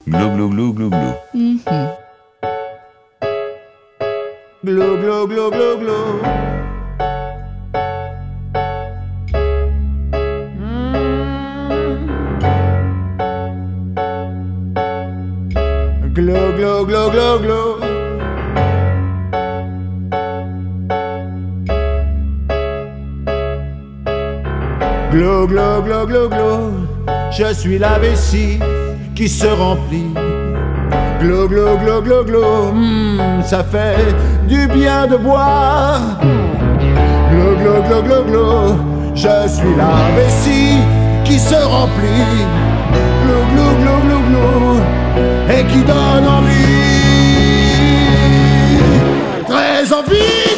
Glou, glou, glou, glou, glou. Glou, glou, glou, glou, glou. Glou, glou, glou, glou, glou. Glou, glou, glou, glou, glou. Je suis la vessie qui se remplit. Glou, glou, glou, glou, glou. Ça fait du bien de boire. Glou, glou, glou, glou, glou. Je suis la vessie qui se remplit. Glou, glou, glou, glou, glou. Et qui donne envie. Très envie.